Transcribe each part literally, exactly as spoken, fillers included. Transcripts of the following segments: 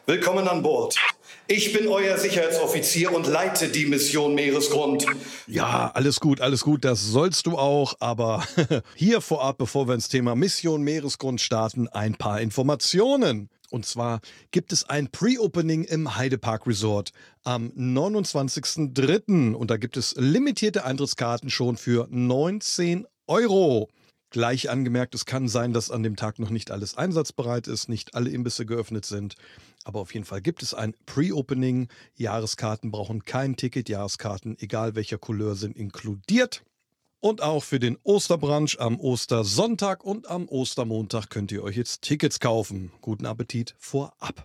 Willkommen an Bord. Ich bin euer Sicherheitsoffizier und leite die Mission Meeresgrund. Ja, alles gut, alles gut, das sollst du auch. Aber hier vorab, bevor wir ins Thema Mission Meeresgrund starten, ein paar Informationen. Und zwar gibt es ein Pre-Opening im Heidepark Resort am neunundzwanzigsten dritten Und da gibt es limitierte Eintrittskarten schon für neunzehn Euro. Gleich angemerkt, es kann sein, dass an dem Tag noch nicht alles einsatzbereit ist, nicht alle Imbisse geöffnet sind. Aber auf jeden Fall gibt es ein Pre-Opening. Jahreskarten brauchen kein Ticket. Jahreskarten, egal welcher Couleur, sind inkludiert. Und auch für den Osterbrunch am Ostersonntag und am Ostermontag könnt ihr euch jetzt Tickets kaufen. Guten Appetit vorab.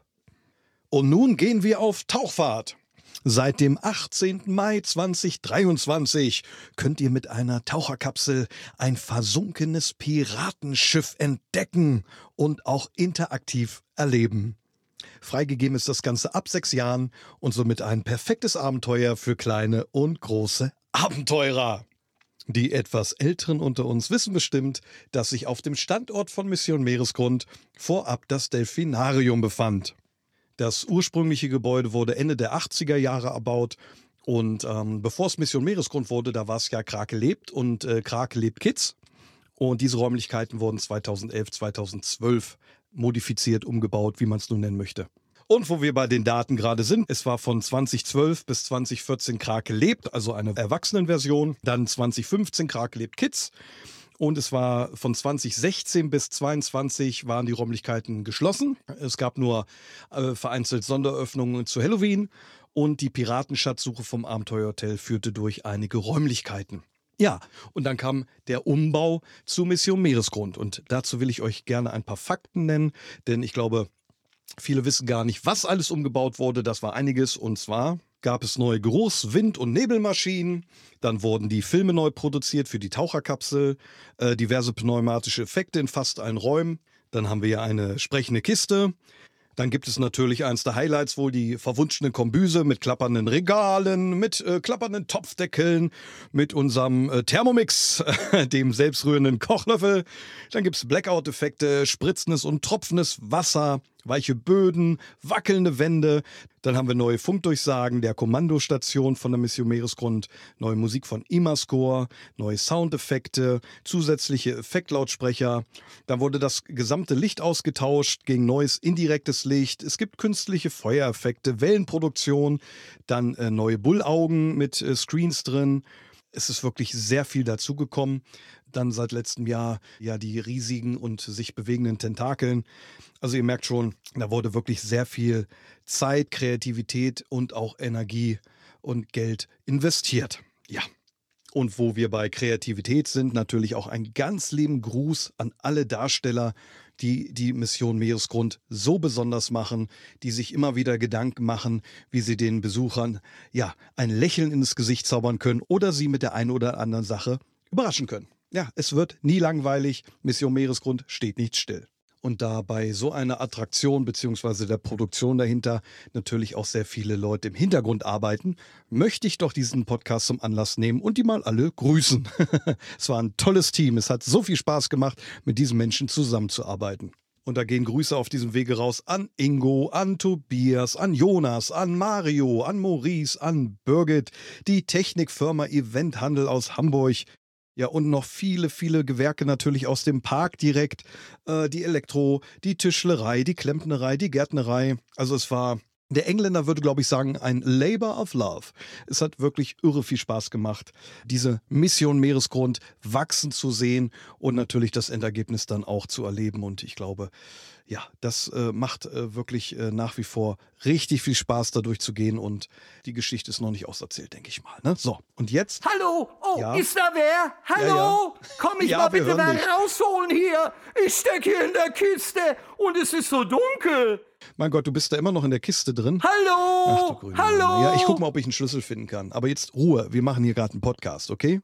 Und nun gehen wir auf Tauchfahrt. Seit dem achtzehnten Mai zweitausenddreiundzwanzig könnt ihr mit einer Taucherkapsel ein versunkenes Piratenschiff entdecken und auch interaktiv erleben. Freigegeben ist das Ganze ab sechs Jahren und somit ein perfektes Abenteuer für kleine und große Abenteurer. Die etwas Älteren unter uns wissen bestimmt, dass sich auf dem Standort von Mission Meeresgrund vorab das Delfinarium befand. Das ursprüngliche Gebäude wurde Ende der achtziger Jahre erbaut und ähm, bevor es Mission Meeresgrund wurde, da war es ja Krake lebt und äh, Krake lebt Kids. Und diese Räumlichkeiten wurden zweitausendelf, zweitausendzwölf modifiziert, umgebaut, wie man es nun nennen möchte. Und wo wir bei den Daten gerade sind, es war von zweitausendzwölf bis zweitausendvierzehn Krake lebt, also eine Erwachsenenversion, dann zweitausendfünfzehn Krake lebt Kids. Und es war von zweitausendsechzehn bis zweitausendzweiundzwanzig waren die Räumlichkeiten geschlossen. Es gab nur äh, vereinzelt Sonderöffnungen zu Halloween und die Piratenschatzsuche vom Abenteuerhotel führte durch einige Räumlichkeiten. Ja, und dann kam der Umbau zu Mission Meeresgrund und dazu will ich euch gerne ein paar Fakten nennen, denn ich glaube, viele wissen gar nicht, was alles umgebaut wurde. Das war einiges und zwar gab es neue Geruchs-, Wind- und Nebelmaschinen. Dann wurden die Filme neu produziert für die Taucherkapsel, äh, diverse pneumatische Effekte in fast allen Räumen. Dann haben wir ja eine sprechende Kiste. Dann gibt es natürlich eins der Highlights, wohl die verwunschene Kombüse mit klappernden Regalen, mit äh, klappernden Topfdeckeln, mit unserem äh, Thermomix, dem selbstrührenden Kochlöffel. Dann gibt es Blackout-Effekte, spritzendes und tropfendes Wasser, weiche Böden, wackelnde Wände. Dann haben wir neue Funkdurchsagen der Kommandostation von der Mission Meeresgrund, neue Musik von Imascore, neue Soundeffekte, zusätzliche Effektlautsprecher. Dann wurde das gesamte Licht ausgetauscht gegen neues indirektes Licht. Es gibt künstliche Feuereffekte, Wellenproduktion, dann äh, neue Bullaugen mit äh, Screens drin. Es ist wirklich sehr viel dazugekommen. Dann seit letztem Jahr ja die riesigen und sich bewegenden Tentakeln. Also ihr merkt schon, da wurde wirklich sehr viel Zeit, Kreativität und auch Energie und Geld investiert. Ja. Und wo wir bei Kreativität sind, natürlich auch ein ganz lieben Gruß an alle Darsteller, die die Mission Meeresgrund so besonders machen, die sich immer wieder Gedanken machen, wie sie den Besuchern ja ein Lächeln ins Gesicht zaubern können oder sie mit der einen oder anderen Sache überraschen können. Ja, es wird nie langweilig. Mission Meeresgrund steht nicht still. Und da bei so einer Attraktion bzw. der Produktion dahinter natürlich auch sehr viele Leute im Hintergrund arbeiten, möchte ich doch diesen Podcast zum Anlass nehmen und die mal alle grüßen. Es war ein tolles Team. Es hat so viel Spaß gemacht, mit diesen Menschen zusammenzuarbeiten. Und da gehen Grüße auf diesem Wege raus an Ingo, an Tobias, an Jonas, an Mario, an Maurice, an Birgit, die Technikfirma Eventhandel aus Hamburg. Ja, und noch viele, viele Gewerke natürlich aus dem Park direkt. Äh, die Elektro, die Tischlerei, die Klempnerei, die Gärtnerei. Also es war, der Engländer würde, glaube ich, sagen, ein Labor of Love. Es hat wirklich irre viel Spaß gemacht, diese Mission Meeresgrund wachsen zu sehen und natürlich das Endergebnis dann auch zu erleben. Und ich glaube, ja, das äh, macht äh, wirklich äh, nach wie vor richtig viel Spaß, da durchzugehen. Und die Geschichte ist noch nicht auserzählt, denke ich mal. Ne? So, und jetzt? Hallo, oh, Ja? ist da wer? Hallo, Ja, ja. komm mich Ja, mal wir bitte hören da dich. rausholen hier. Ich stecke hier in der Kiste und es ist so dunkel. Mein Gott, du bist da immer noch in der Kiste drin. Hallo, Ach du grüne hallo. Neune. Ja, ich gucke mal, ob ich einen Schlüssel finden kann. Aber jetzt Ruhe, wir machen hier gerade einen Podcast, okay?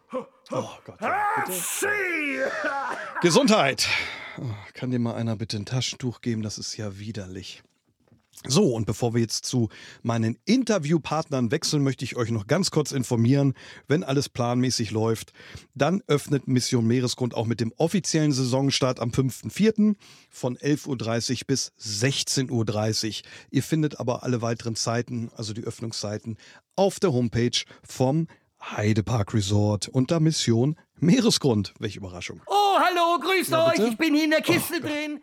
Oh Gott, ja, bitte. Gesundheit! Oh, kann dir mal einer bitte ein Taschentuch geben? Das ist ja widerlich. So, und bevor wir jetzt zu meinen Interviewpartnern wechseln, möchte ich euch noch ganz kurz informieren, wenn alles planmäßig läuft, dann öffnet Mission Meeresgrund auch mit dem offiziellen Saisonstart am fünften vierten von elf Uhr dreißig bis sechzehn Uhr dreißig. Ihr findet aber alle weiteren Zeiten, also die Öffnungszeiten, auf der Homepage vom Heidepark Resort unter Mission Meeresgrund. Welche Überraschung. Oh, hallo, grüßt Ja, euch, bitte? ich bin hier in der Kiste drin.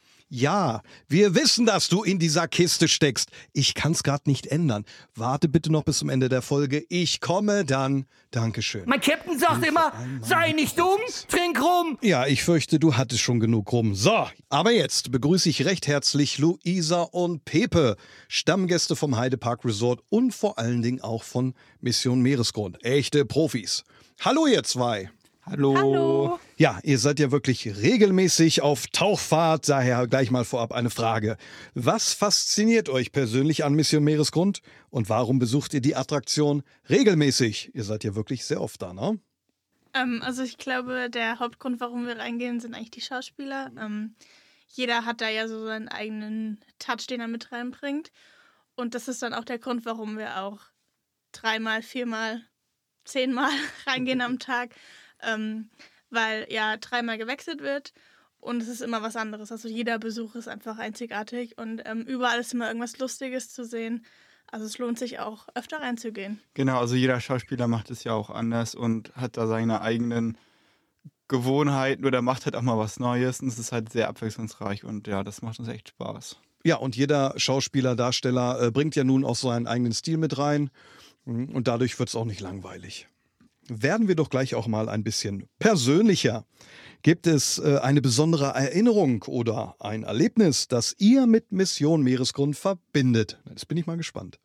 Ja, wir wissen, dass du in dieser Kiste steckst. Ich kann's gerade nicht ändern. Warte bitte noch bis zum Ende der Folge. Ich komme dann. Dankeschön. Mein Captain sagt immer, sei nicht dumm, trink rum. Ja, ich fürchte, du hattest schon genug rum. So, aber jetzt begrüße ich recht herzlich Luisa und Pepe, Stammgäste vom Heidepark Resort und vor allen Dingen auch von Mission Meeresgrund. Echte Profis. Hallo ihr zwei. Hallo. Hallo. Ja, ihr seid ja wirklich regelmäßig auf Tauchfahrt, daher gleich mal vorab eine Frage. Was fasziniert euch persönlich an Mission Meeresgrund und warum besucht ihr die Attraktion regelmäßig? Ihr seid ja wirklich sehr oft da, ne? Ähm, also ich glaube, der Hauptgrund, warum wir reingehen, sind eigentlich die Schauspieler. Ähm, jeder hat da ja so seinen eigenen Touch, den er mit reinbringt. Und das ist dann auch der Grund, warum wir auch dreimal, viermal, zehnmal reingehen am Tag. Ähm, weil ja dreimal gewechselt wird und es ist immer was anderes. Also jeder Besuch ist einfach einzigartig und ähm, überall ist immer irgendwas Lustiges zu sehen. Also es lohnt sich auch, öfter reinzugehen. Genau, also jeder Schauspieler macht es ja auch anders und hat da seine eigenen Gewohnheiten oder macht halt auch mal was Neues und es ist halt sehr abwechslungsreich und ja, das macht uns echt Spaß. Ja, und jeder Schauspieler, Darsteller äh, bringt ja nun auch seinen eigenen Stil mit rein Mhm, und dadurch wird es auch nicht langweilig. Werden wir doch gleich auch mal ein bisschen persönlicher. Gibt es äh, eine besondere Erinnerung oder ein Erlebnis, das ihr mit Mission Meeresgrund verbindet? Das bin ich mal gespannt.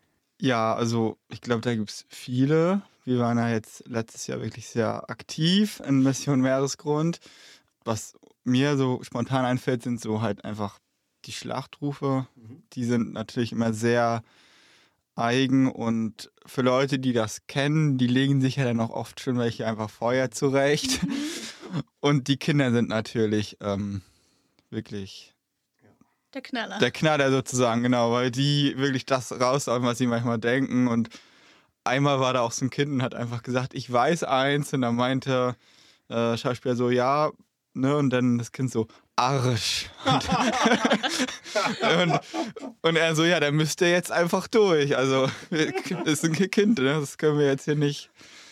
Ja, also ich glaube, da gibt es viele. Wir waren ja jetzt letztes Jahr wirklich sehr aktiv in Mission Meeresgrund. Was mir so spontan einfällt, sind so halt einfach die Schlachtrufe. Die sind natürlich immer sehr eigen und für Leute, die das kennen, die legen sich ja dann auch oft schon welche einfach vorher zurecht. Und die Kinder sind natürlich ähm, wirklich Der Knaller. der Knaller sozusagen, genau, weil die wirklich das raushauen, was sie manchmal denken. Und einmal war da auch so ein Kind und hat einfach gesagt, ich weiß eins. Und dann meinte äh, Schauspieler so, ja, ne, und dann das Kind so, Arsch. Und, und, und er so, ja, dann müsst ihr jetzt einfach durch. Also, das ist ein Kind, ne? Das können wir jetzt hier nicht.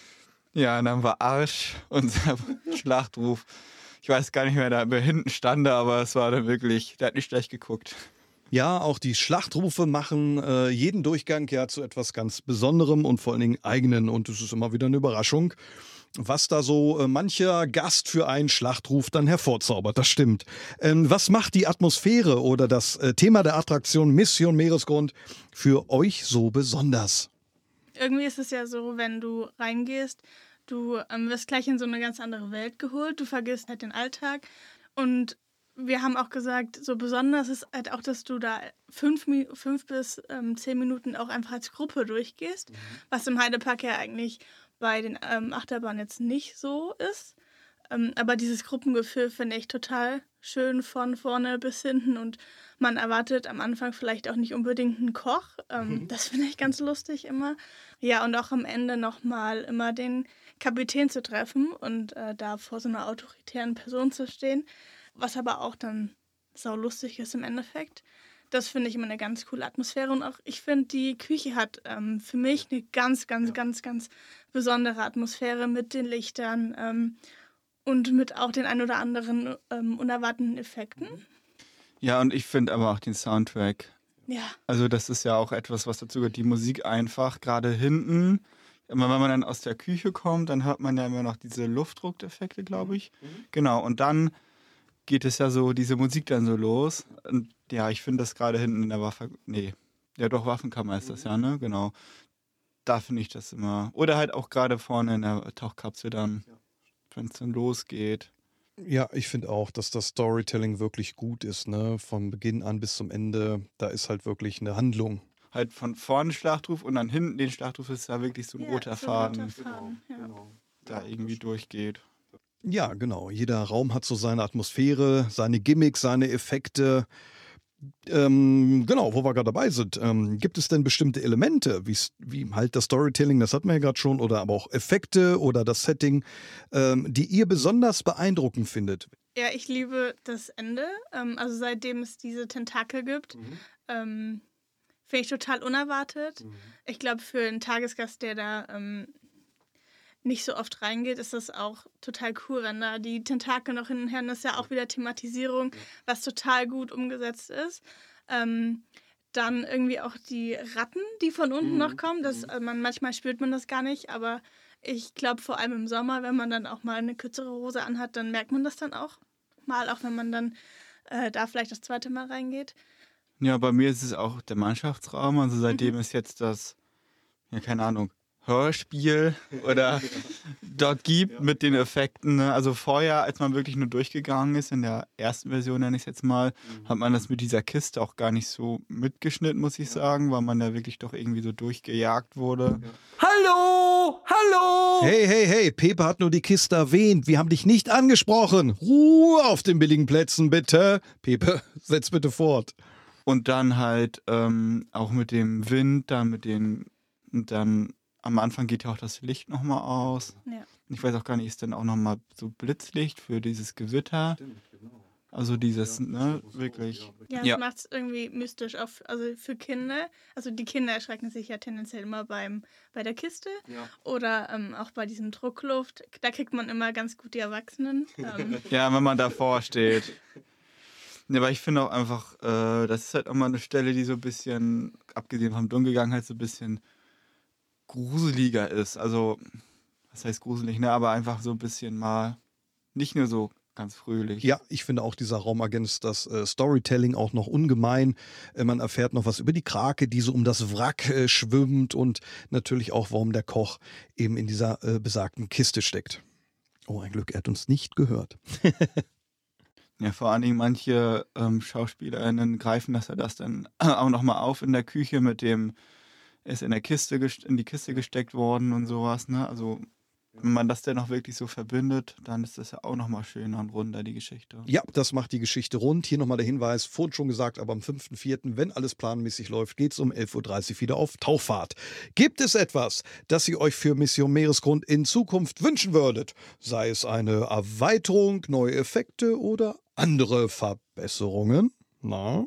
Ja, und dann war Arsch unser Schlachtruf. Ich weiß gar nicht mehr, da hinten stand er, aber es war dann wirklich, der hat nicht schlecht geguckt. Ja, auch die Schlachtrufe machen äh, jeden Durchgang ja zu etwas ganz Besonderem und vor allen Dingen eigenen. Und es ist immer wieder eine Überraschung, was da so äh, mancher Gast für einen Schlachtruf dann hervorzaubert. Das stimmt. Ähm, was macht die Atmosphäre oder das äh, Thema der Attraktion Mission Meeresgrund für euch so besonders? Irgendwie ist es ja so, wenn du reingehst, du ähm, wirst gleich in so eine ganz andere Welt geholt, du vergisst halt den Alltag und wir haben auch gesagt, so besonders ist halt auch, dass du da fünf, fünf bis ähm, zehn Minuten auch einfach als Gruppe durchgehst, mhm. was im Heidepark ja eigentlich bei den ähm, Achterbahnen jetzt nicht so ist. Ähm, aber dieses Gruppengefühl finde ich total schön von vorne bis hinten und man erwartet am Anfang vielleicht auch nicht unbedingt einen Koch. Ähm, mhm. Das finde ich ganz lustig immer. Ja, und auch am Ende nochmal immer den Kapitän zu treffen und äh, da vor so einer autoritären Person zu stehen, was aber auch dann saulustig ist im Endeffekt. Das finde ich immer eine ganz coole Atmosphäre und auch ich finde, die Küche hat ähm, für mich eine ganz, ganz, ganz, ganz besondere Atmosphäre mit den Lichtern ähm, und mit auch den ein oder anderen ähm, unerwarteten Effekten. Ja, und ich finde aber auch den Soundtrack. Ja. Also das ist ja auch etwas, was dazu gehört, die Musik einfach, gerade hinten. Immer wenn man dann aus der Küche kommt, dann hört man ja immer noch diese Luftdruckeffekte, glaube ich. Mhm. Genau, und dann geht es ja so, diese Musik dann so los. Und ja, ich finde das gerade hinten in der Waffe, nee, ja doch, Waffenkammer ist das ja, ne, genau. Da finde ich das immer, oder halt auch gerade vorne in der Tauchkapsel dann, ja. Wenn es dann losgeht. Ja, ich finde auch, dass das Storytelling wirklich gut ist, ne, vom Beginn an bis zum Ende, da ist halt wirklich eine Handlung. Halt von vorne Schlachtruf und dann hinten den Schlachtruf ist da wirklich so ein ja, roter so Faden, roter Faden genau, ja. genau, da irgendwie durchgeht. Ja, genau. Jeder Raum hat so seine Atmosphäre, seine Gimmicks, seine Effekte. Ähm, genau, wo wir gerade dabei sind. Ähm, gibt es denn bestimmte Elemente, wie's- wie halt das Storytelling, das hatten wir ja gerade schon, oder aber auch Effekte oder das Setting, ähm, die ihr besonders beeindruckend findet? Ja, ich liebe das Ende. Ähm, also seitdem es diese Tentakel gibt, ähm, finde ich total unerwartet. Ich glaube, für einen Tagesgast, der da ähm, nicht so oft reingeht, ist das auch total cool, wenn da die Tentakel noch hin und her, und das ist ja auch wieder Thematisierung, was total gut umgesetzt ist. Ähm, dann irgendwie auch die Ratten, die von unten noch kommen. Das, äh, man, manchmal spürt man das gar nicht, aber ich glaube vor allem im Sommer, wenn man dann auch mal eine kürzere Hose anhat, dann merkt man das dann auch mal, auch wenn man dann äh, da vielleicht das zweite Mal reingeht. Ja, bei mir ist es auch der Mannschaftsraum. Also seitdem es jetzt das, ja, keine Ahnung, Hörspiel oder dort gibt mit den Effekten. Ne? Also vorher, als man wirklich nur durchgegangen ist, in der ersten Version nenne ich es jetzt mal, hat man das mit dieser Kiste auch gar nicht so mitgeschnitten, muss ich sagen, weil man ja wirklich doch irgendwie so durchgejagt wurde. Hallo, hallo. Hey, hey, hey, Pepe hat nur die Kiste erwähnt. Wir haben dich nicht angesprochen. Ruhe auf den billigen Plätzen, bitte. Pepe, setz bitte fort. Und dann halt ähm, auch mit dem Wind, dann mit den, und dann am Anfang geht ja auch das Licht nochmal aus. Ja. Ich weiß auch gar nicht, ist dann auch nochmal so Blitzlicht für dieses Gewitter? Also dieses, ne, wirklich. Ja, das Ja. macht es irgendwie mystisch, auch f- also für Kinder. Also die Kinder erschrecken sich ja tendenziell immer beim, bei der Kiste oder ähm, auch bei diesem Druckluft. Da kriegt man immer ganz gut die Erwachsenen. Ähm, Ja, wenn man davor steht. Ja, aber ich finde auch einfach, äh, das ist halt auch mal eine Stelle, die so ein bisschen, abgesehen vom Dunkelgang, halt so ein bisschen gruseliger ist. Also, was heißt gruselig, ne? Aber einfach so ein bisschen mal, nicht nur so ganz fröhlich. Ja, ich finde auch, dieser Raum ergänzt das äh, Storytelling auch noch ungemein. Äh, man erfährt noch was über die Krake, die so um das Wrack äh, schwimmt und natürlich auch, warum der Koch eben in dieser äh, besagten Kiste steckt. Oh, ein Glück, er hat uns nicht gehört. Ja, vor allen Dingen manche ähm, SchauspielerInnen greifen das ja das dann auch nochmal auf in der Küche mit dem, ist in der Kiste gest- in die Kiste gesteckt worden und sowas, ne? Also wenn man das dann noch wirklich so verbindet, dann ist das ja auch nochmal schöner und runder, die Geschichte. Ja, das macht die Geschichte rund. Hier nochmal der Hinweis, vorhin schon gesagt, aber am fünften vierten, wenn alles planmäßig läuft, geht es um elf Uhr dreißig wieder auf Tauchfahrt. Gibt es etwas, das ihr euch für Mission Meeresgrund in Zukunft wünschen würdet? Sei es eine Erweiterung, neue Effekte oder andere Verbesserungen? Na?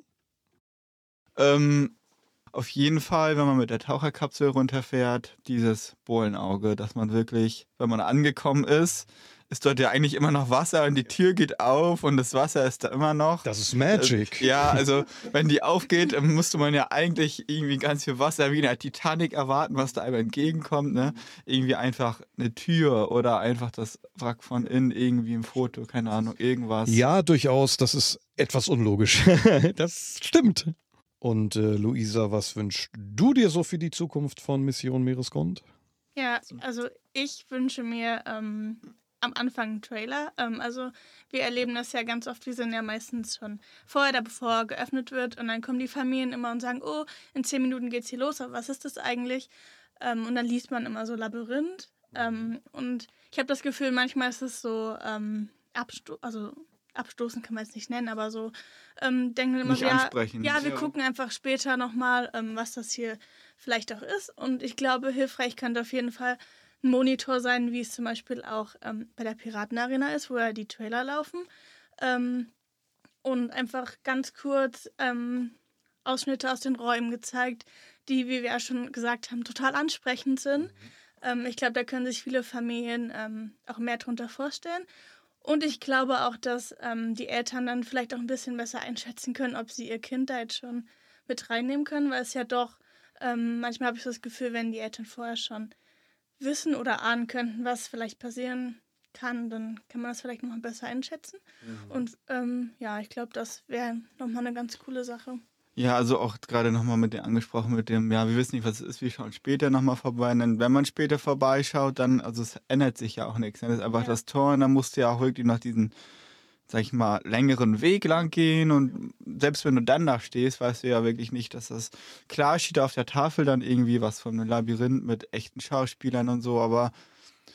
Ähm, auf jeden Fall, wenn man mit der Taucherkapsel runterfährt, dieses Bohlenauge, dass man wirklich, wenn man angekommen ist, ist dort ja eigentlich immer noch Wasser und die Tür geht auf und das Wasser ist da immer noch. Das ist Magic. Äh, Ja, also wenn die aufgeht, dann müsste man ja eigentlich irgendwie ganz viel Wasser wie in der Titanic erwarten, was da einem entgegenkommt. Ne? Irgendwie einfach eine Tür oder einfach das Wrack von innen, irgendwie ein Foto, keine Ahnung, irgendwas. Ja, durchaus, das ist etwas unlogisch. Das stimmt. Und äh, Luisa, was wünschst du dir so für die Zukunft von Mission Meeresgrund? ja, also ich wünsche mir ähm, am Anfang einen Trailer. Ähm, also wir erleben das ja ganz oft, wir sind ja meistens schon vorher da, bevor geöffnet wird, und dann kommen die Familien immer und sagen, oh, in zehn Minuten geht's hier los, aber was ist das eigentlich? Ähm, und dann liest man immer so Labyrinth. Ähm, und ich habe das Gefühl, manchmal ist es so ähm, absto also abstoßen kann man es nicht nennen, aber so ähm, denken wir immer Nicht so, ja, ansprechend. ja, wir Ja. gucken einfach später nochmal, ähm, was das hier vielleicht auch ist. Und ich glaube, hilfreich könnte auf jeden Fall ein Monitor sein, wie es zum Beispiel auch ähm, bei der Piratenarena ist, wo ja die Trailer laufen. Ähm, und einfach ganz kurz ähm, Ausschnitte aus den Räumen gezeigt, die, wie wir ja schon gesagt haben, total ansprechend sind. Ähm, ich glaube, da können sich viele Familien ähm, auch mehr drunter vorstellen. Und ich glaube auch, dass ähm, die Eltern dann vielleicht auch ein bisschen besser einschätzen können, ob sie ihr Kind da jetzt schon mit reinnehmen können, weil es ja doch, ähm, manchmal habe ich das Gefühl, wenn die Eltern vorher schon wissen oder ahnen könnten, was vielleicht passieren kann, dann kann man das vielleicht nochmal besser einschätzen. Und ähm, ja, ich glaube, das wäre nochmal eine ganz coole Sache. Ja, also auch gerade nochmal mit dem angesprochen, mit dem, ja, wir wissen nicht, was es ist, wir schauen später nochmal vorbei. Und dann, wenn man später vorbeischaut, dann, also es ändert sich ja auch nichts. Ne? Das ist einfach Ja. das Tor und dann musst du ja auch wirklich noch diesen, sag ich mal, längeren Weg lang gehen. Und selbst wenn du dann da stehst, weißt du ja wirklich nicht, dass das, klar steht auf der Tafel dann irgendwie was von einem Labyrinth mit echten Schauspielern und so, aber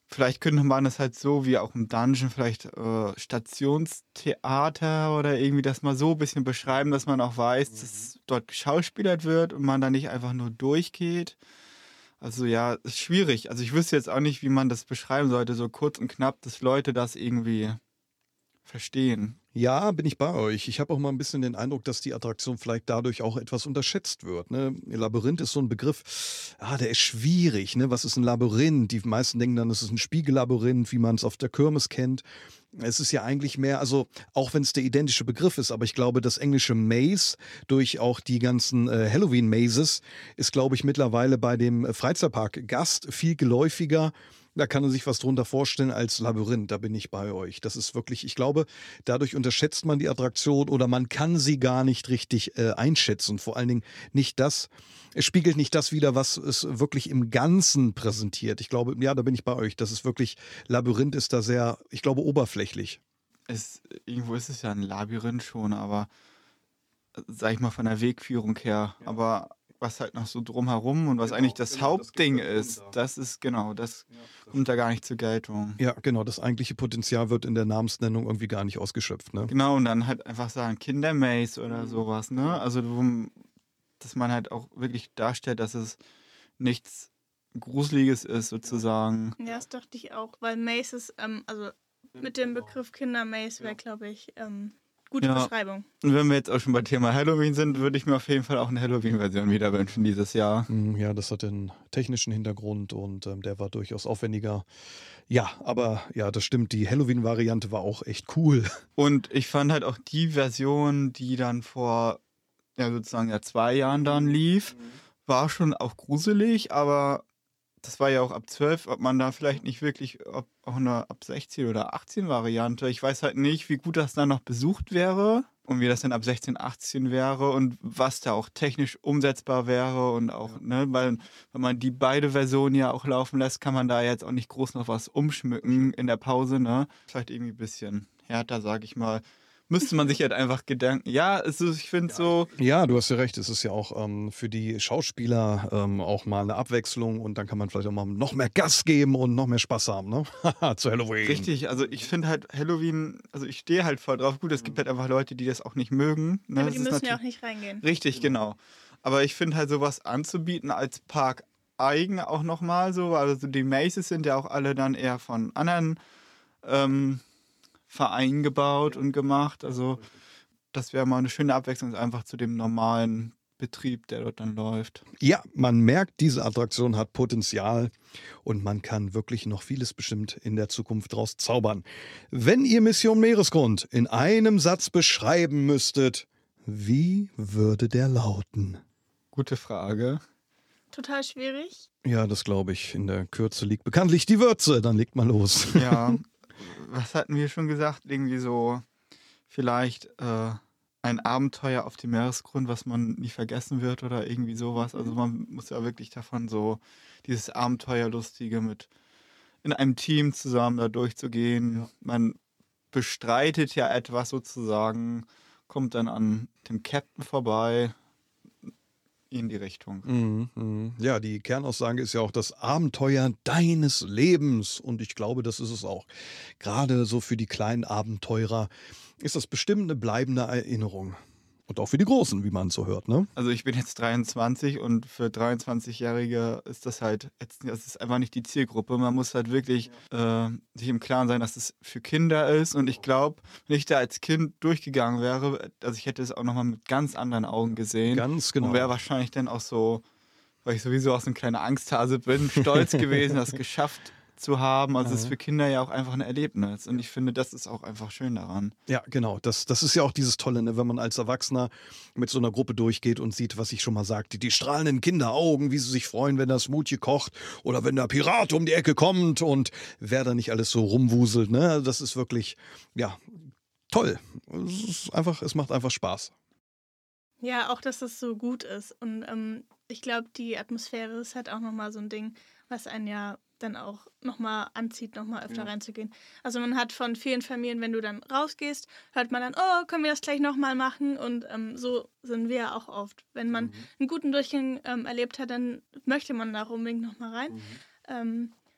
vielleicht könnte man es halt so wie auch im Dungeon vielleicht äh, Stationstheater oder irgendwie das mal so ein bisschen beschreiben, dass man auch weiß, mhm. dass dort geschauspielert wird und man da nicht einfach nur durchgeht. Also ja, ist schwierig. Also ich wüsste jetzt auch nicht, wie man das beschreiben sollte, so kurz und knapp, dass Leute das irgendwie verstehen. Ja, bin ich bei euch. Ich habe auch mal ein bisschen den Eindruck, dass die Attraktion vielleicht dadurch auch etwas unterschätzt wird. Ne? Labyrinth ist so ein Begriff, ah, der ist schwierig. Ne? Was ist ein Labyrinth? Die meisten denken dann, es ist ein Spiegellabyrinth, wie man es auf der Kirmes kennt. Es ist ja eigentlich mehr, also auch wenn es der identische Begriff ist, aber ich glaube, das englische Maze durch auch die ganzen äh, Halloween-Mazes ist, glaube ich, mittlerweile bei dem Freizeitpark Gast viel geläufiger. Da kann man sich was drunter vorstellen als Labyrinth, da bin ich bei euch. Das ist wirklich, ich glaube, dadurch unterschätzt man die Attraktion oder man kann sie gar nicht richtig äh, einschätzen. Vor allen Dingen nicht das, es spiegelt nicht das wider, was es wirklich im Ganzen präsentiert. Ich glaube, ja, da bin ich bei euch. Das ist wirklich, Labyrinth ist da sehr, ich glaube, oberflächlich. Es, irgendwo ist es ja ein Labyrinth schon, aber sag ich mal von der Wegführung her. Ja. Aber was halt noch so drumherum und was genau, eigentlich das genau, Hauptding das ist, das ist genau, das ja, das kommt da gar nicht zur Geltung. Ja, genau, das eigentliche Potenzial wird in der Namensnennung irgendwie gar nicht ausgeschöpft, ne? Genau, und dann halt einfach sagen Kindermaze oder mhm. sowas, ne? Also, dass man halt auch wirklich darstellt, dass es nichts Gruseliges ist, sozusagen. Ja, das dachte ich auch, weil Maze ist, ähm, also mit dem Begriff Kindermaze wäre, glaube ich, ähm, gute ja. Beschreibung. Und wenn wir jetzt auch schon bei Thema Halloween sind, würde ich mir auf jeden Fall auch eine Halloween-Version wieder wünschen dieses Jahr. Ja, das hat einen technischen Hintergrund und ähm, der war durchaus aufwendiger. Ja, aber ja, das stimmt, die Halloween-Variante war auch echt cool. Und ich fand halt auch die Version, die dann vor ja sozusagen ja zwei Jahren dann lief, mhm. war schon auch gruselig, aber das war ja auch ab zwölf, ob man da vielleicht nicht wirklich, ob auch eine ab sechzehn oder achtzehn Variante. Ich weiß halt nicht, wie gut das dann noch besucht wäre und wie das dann ab sechzehn, achtzehn wäre und was da auch technisch umsetzbar wäre und auch, ja. ne, weil wenn man die beide Versionen ja auch laufen lässt, kann man da jetzt auch nicht groß noch was umschmücken in der Pause, ne? Vielleicht irgendwie ein bisschen härter, sag ich mal. Müsste man sich halt einfach Gedanken. Ja, es ist, ich finde so. Ja, du hast ja recht. Es ist ja auch ähm, für die Schauspieler ähm, auch mal eine Abwechslung und dann kann man vielleicht auch mal noch mehr Gas geben und noch mehr Spaß haben, ne? Zu Halloween. Richtig, also ich finde halt Halloween, also ich stehe halt voll drauf. Gut, es gibt halt einfach Leute, die das auch nicht mögen. Ne? Aber die müssen ja auch nicht reingehen. Richtig, genau. Aber ich finde halt sowas anzubieten als Park eigen auch nochmal so. Also die Mazes sind ja auch alle dann eher von anderen ähm, Verein gebaut und gemacht. Also das wäre mal eine schöne Abwechslung einfach zu dem normalen Betrieb, der dort dann läuft. Ja, man merkt, diese Attraktion hat Potenzial und man kann wirklich noch vieles bestimmt in der Zukunft draus zaubern. Wenn ihr Mission Meeresgrund in einem Satz beschreiben müsstet, wie würde der lauten? Gute Frage. Total schwierig. Ja, das glaube ich. In der Kürze liegt bekanntlich die Würze. Dann legt mal los. Ja. Was hatten wir schon gesagt? Irgendwie so vielleicht äh, ein Abenteuer auf dem Meeresgrund, was man nie vergessen wird oder irgendwie sowas. Also man muss ja wirklich davon so dieses Abenteuerlustige mit in einem Team zusammen da durchzugehen. Ja. Man bestreitet ja etwas sozusagen, kommt dann an dem Captain vorbei, in die Richtung. Mhm, mh. Ja, die Kernaussage ist ja auch das Abenteuer deines Lebens. Und ich glaube, das ist es auch. Gerade so für die kleinen Abenteurer ist das bestimmt eine bleibende Erinnerung. Und auch für die Großen, wie man so hört, ne? Also ich bin jetzt dreiundzwanzig und für dreiundzwanzigjährige ist das halt, jetzt, das ist einfach nicht die Zielgruppe. Man muss halt wirklich ja. äh, sich im Klaren sein, dass es für Kinder ist. Und ich glaube, wenn ich da als Kind durchgegangen wäre, also ich hätte es auch nochmal mit ganz anderen Augen gesehen. Ganz genau. Und wäre wahrscheinlich dann auch so, weil ich sowieso auch so ein kleiner Angsthase bin, stolz gewesen, das geschafft zu haben. Also es ist für Kinder ja auch einfach ein Erlebnis. Und ich finde, das ist auch einfach schön daran. Ja, genau. Das, das ist ja auch dieses Tolle, ne? Wenn man als Erwachsener mit so einer Gruppe durchgeht und sieht, was ich schon mal sagte, die strahlenden Kinderaugen, wie sie sich freuen, wenn das Smoothie kocht oder wenn der Pirat um die Ecke kommt und wer da nicht alles so rumwuselt. Ne? Das ist wirklich, ja, toll. Es ist einfach, es macht einfach Spaß. Ja, auch, dass das so gut ist. Und ähm, ich glaube, die Atmosphäre ist halt auch nochmal so ein Ding, was einen ja dann auch nochmal anzieht, nochmal öfter ja. reinzugehen. Also man hat von vielen Familien, wenn du dann rausgehst, hört man dann, oh, können wir das gleich nochmal machen? Und ähm, so sind wir ja auch oft. Wenn man mhm. einen guten Durchgang ähm, erlebt hat, dann möchte man da unbedingt nochmal rein. Mhm. Ähm,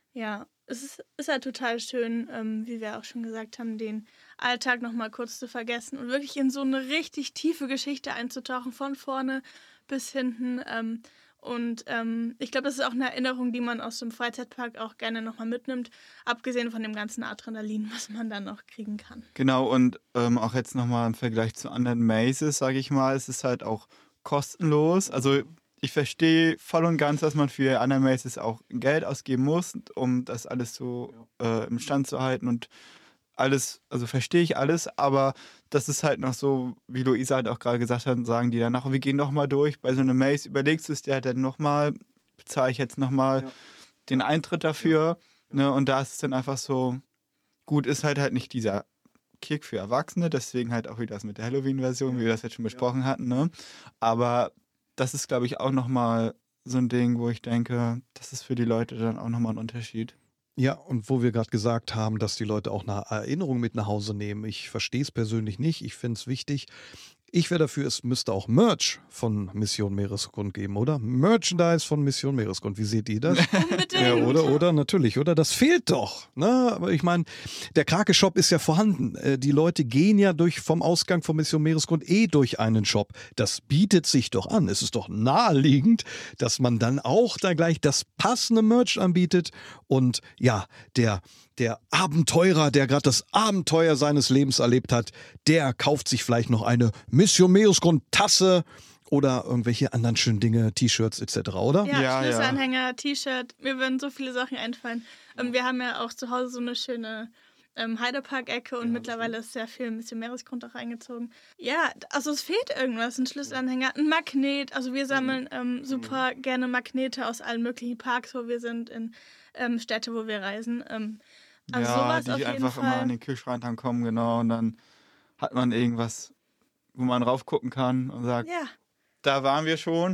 Ja, es ist, ist halt total schön, ähm, wie wir auch schon gesagt haben, den Alltag nochmal kurz zu vergessen und wirklich in so eine richtig tiefe Geschichte einzutauchen, von vorne bis hinten. Ähm, und ähm, ich glaube, das ist auch eine Erinnerung, die man aus dem Freizeitpark auch gerne nochmal mitnimmt, abgesehen von dem ganzen Adrenalin, was man dann noch kriegen kann. Genau, und ähm, auch jetzt nochmal im Vergleich zu anderen Mazes, sage ich mal, es ist halt auch kostenlos. Also ich verstehe voll und ganz, dass man für andere Mazes auch Geld ausgeben muss, um das alles so äh, im Stand zu halten und alles, also verstehe ich alles, aber das ist halt noch so, wie Luisa halt auch gerade gesagt hat, sagen die danach, wir gehen nochmal durch. Bei so einem Maze überlegst du es dir halt dann nochmal, bezahle ich jetzt nochmal ja. den Eintritt dafür. Ja. Ne? Und da ist es dann einfach so, gut, ist halt halt nicht dieser Kick für Erwachsene, deswegen halt auch wieder das mit der Halloween-Version, wie wir das jetzt schon besprochen hatten. Ne? Aber das ist, glaube ich, auch nochmal so ein Ding, wo ich denke, das ist für die Leute dann auch nochmal ein Unterschied. Ja, und wo wir gerade gesagt haben, dass die Leute auch eine Erinnerung mit nach Hause nehmen. Ich verstehe es persönlich nicht. Ich finde es wichtig. Ich wäre dafür, es müsste auch Merch von Mission Meeresgrund geben, oder? Merchandise von Mission Meeresgrund. Wie seht ihr das? Unbedingt. Ja, oder, oder, natürlich, oder? Das fehlt doch. Ne? Aber ich meine, der Krake-Shop ist ja vorhanden. Äh, die Leute gehen ja durch vom Ausgang von Mission Meeresgrund eh durch einen Shop. Das bietet sich doch an. Es ist doch naheliegend, dass man dann auch da gleich das passende Merch anbietet. Und ja, der Der Abenteurer, der gerade das Abenteuer seines Lebens erlebt hat, der kauft sich vielleicht noch eine Mission Meeresgrund Tasse oder irgendwelche anderen schönen Dinge, T-Shirts et cetera, oder? Ja, Ja, Schlüsselanhänger, ja. T-Shirt, mir würden so viele Sachen einfallen. Ähm, wir haben ja auch zu Hause so eine schöne ähm, Heidepark-Ecke und ja, mittlerweile ist sehr viel Mission Meeresgrund auch reingezogen. Ja, also es fehlt irgendwas, ein Schlüsselanhänger, ein Magnet. Also wir sammeln ähm, super gerne Magnete aus allen möglichen Parks, wo wir sind, in ähm, Städte, wo wir reisen. Ähm, Also ja, sowas die auf jeden einfach Fall. immer an den Kühlschrank dann kommen, genau. Und dann hat man irgendwas, wo man raufgucken kann und sagt, Ja. da waren wir schon.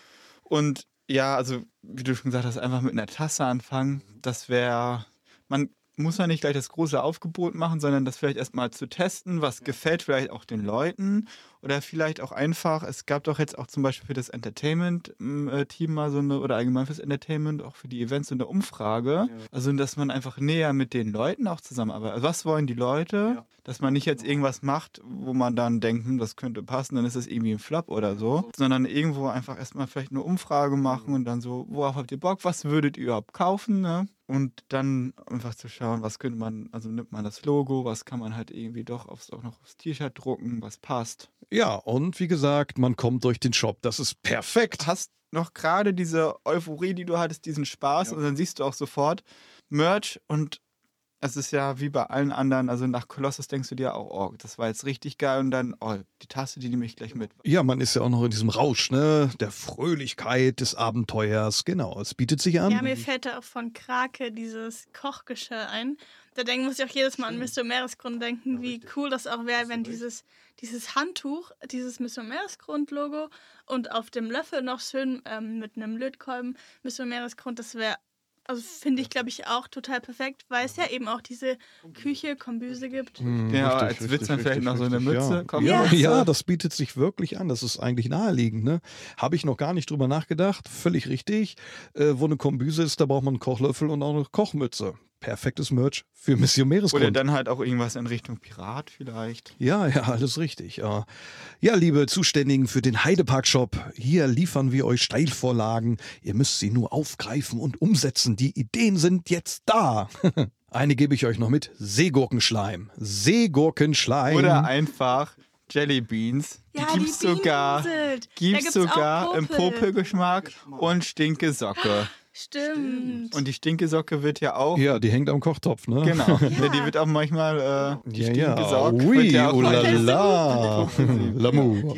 Und ja, also wie du schon gesagt hast, einfach mit einer Tasse anfangen. Das wäre, man muss ja nicht gleich das große Aufgebot machen, sondern das vielleicht erstmal zu testen, was gefällt vielleicht auch den Leuten. Oder vielleicht auch einfach, es gab doch jetzt auch zum Beispiel für das Entertainment-Team mal so eine, oder allgemein fürs Entertainment, auch für die Events so eine Umfrage. Ja. Also, dass man einfach näher mit den Leuten auch zusammenarbeitet. Also, was wollen die Leute? Ja. Dass man nicht jetzt irgendwas macht, wo man dann denkt, hm, das könnte passen, dann ist das irgendwie ein Flop oder so. Sondern irgendwo einfach erstmal vielleicht eine Umfrage machen und dann so, worauf habt ihr Bock? Was würdet ihr überhaupt kaufen? Ne? Und dann einfach zu schauen, was könnte man, also nimmt man das Logo, was kann man halt irgendwie doch aufs, auch noch aufs T-Shirt drucken, was passt. Ja, und wie gesagt, man kommt durch den Shop. Das ist perfekt. Hast noch gerade diese Euphorie, die du hattest, diesen Spaß, ja. Und dann siehst du auch sofort Merch und es ist ja wie bei allen anderen, also nach Colossus denkst du dir auch, oh, das war jetzt richtig geil und dann, oh, die Tasse, die nehme ich gleich mit. Ja, man ist ja auch noch in diesem Rausch, ne, der Fröhlichkeit, des Abenteuers, genau, es bietet sich an. Ja, mir fällt da auch von Krake dieses Kochgeschirr ein. Da denken muss ich auch jedes Mal an Mission Meeresgrund denken, wie cool das auch wäre, wenn dieses, dieses Handtuch, dieses Mission Meeresgrund-Logo und auf dem Löffel noch schön ähm, mit einem Lötkolben Mission Meeresgrund, das wäre, also finde ich, glaube ich, auch total perfekt, weil es ja eben auch diese Küche, Kombüse gibt. Hm, ja, richtig, als richtig, Witz dann richtig, vielleicht noch so eine richtig, Mütze. Ja. Ja, Ja. ja, das bietet sich wirklich an. Das ist eigentlich naheliegend. Ne? Habe ich noch gar nicht drüber nachgedacht. Völlig richtig. Äh, wo eine Kombüse ist, da braucht man einen Kochlöffel und auch eine Kochmütze. Perfektes Merch für Mission Meeresgrund. Oder dann halt auch irgendwas in Richtung Pirat vielleicht. Ja, ja, alles richtig. Ja, ja, liebe Zuständigen für den Heidepark-Shop, hier liefern wir euch Steilvorlagen. Ihr müsst sie nur aufgreifen und umsetzen. Die Ideen sind jetzt da. Eine gebe ich euch noch mit. Seegurkenschleim. Seegurkenschleim. Oder einfach Jelly Beans. Die Ja, gibt's die sogar, Beansilt. gibt's Da gibt's sogar auch im Popel. Popelgeschmack und Stinke Socke. Stimmt. Und die Stinke Socke wird ja auch. Ja, die hängt am Kochtopf, ne? Genau. Ja. Ja, die wird auch manchmal. Äh, die Ja, Stinke ja. Socke Ui, wird ja auch oh la manchmal- la. L'amour.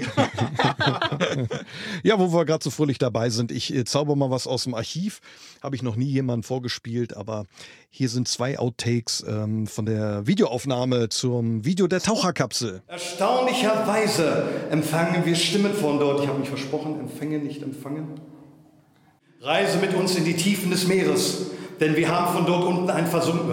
Ja, wo wir gerade so fröhlich dabei sind, ich äh, zauber mal was aus dem Archiv. Habe ich noch nie jemandem vorgespielt, aber hier sind zwei Outtakes ähm, von der Videoaufnahme zum Video der Taucherkapsel. Erstaunlicherweise empfangen wir Stimmen von dort. Ich habe mich versprochen, empfängen, nicht empfangen. Reise mit uns in die Tiefen des Meeres, denn wir haben von dort unten ein versunken...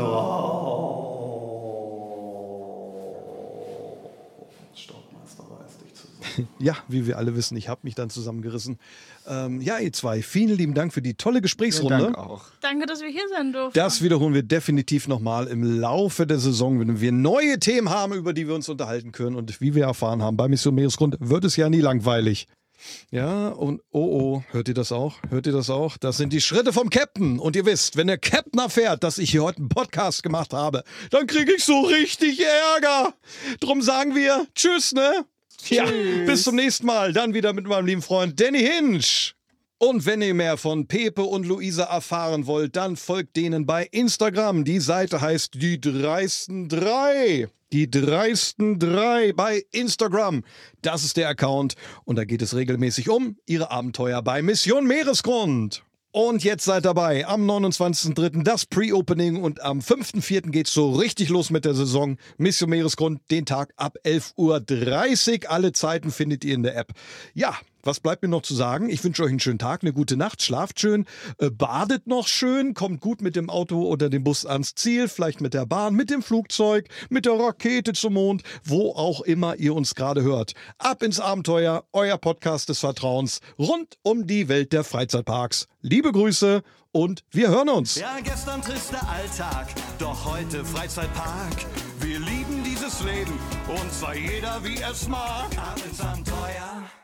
Oh. Staubmeister reißt dich zusammen. Ja, wie wir alle wissen, ich habe mich dann zusammengerissen. Ähm, ja, ihr zwei, vielen lieben Dank für die tolle Gesprächsrunde. Danke auch. Danke, dass wir hier sein durften. Das wiederholen wir definitiv nochmal im Laufe der Saison, wenn wir neue Themen haben, über die wir uns unterhalten können. Und wie wir erfahren haben, bei Mission Meeresgrund wird es ja nie langweilig. Ja, und oh oh, hört ihr das auch? Hört ihr das auch? Das sind die Schritte vom Captain. Und ihr wisst, wenn der Captain erfährt, dass ich hier heute einen Podcast gemacht habe, dann kriege ich so richtig Ärger. Drum sagen wir Tschüss, ne? Ja, bis zum nächsten Mal. Dann wieder mit meinem lieben Freund Danny Hinch. Und wenn ihr mehr von Pepe und Luisa erfahren wollt, dann folgt denen bei Instagram. Die Seite heißt Die Dreisten drei. Die Dreisten drei bei Instagram. Das ist der Account. Und da geht es regelmäßig um ihre Abenteuer bei Mission Meeresgrund. Und jetzt seid dabei, am neunundzwanzigsten dritten das Pre-Opening und am fünften vierten geht's so richtig los mit der Saison. Mission Meeresgrund, den Tag ab elf Uhr dreißig. Alle Zeiten findet ihr in der App. Ja, was bleibt mir noch zu sagen? Ich wünsche euch einen schönen Tag, eine gute Nacht, schlaft schön, äh, badet noch schön, kommt gut mit dem Auto oder dem Bus ans Ziel, vielleicht mit der Bahn, mit dem Flugzeug, mit der Rakete zum Mond, wo auch immer ihr uns gerade hört. Ab ins Abenteuer, euer Podcast des Vertrauens rund um die Welt der Freizeitparks. Liebe Grüße und wir hören uns. Ja, gestern trister Alltag, doch heute Freizeitpark. Wir lieben dieses Leben und zwar jeder wie es mag. Ab ins Abenteuer.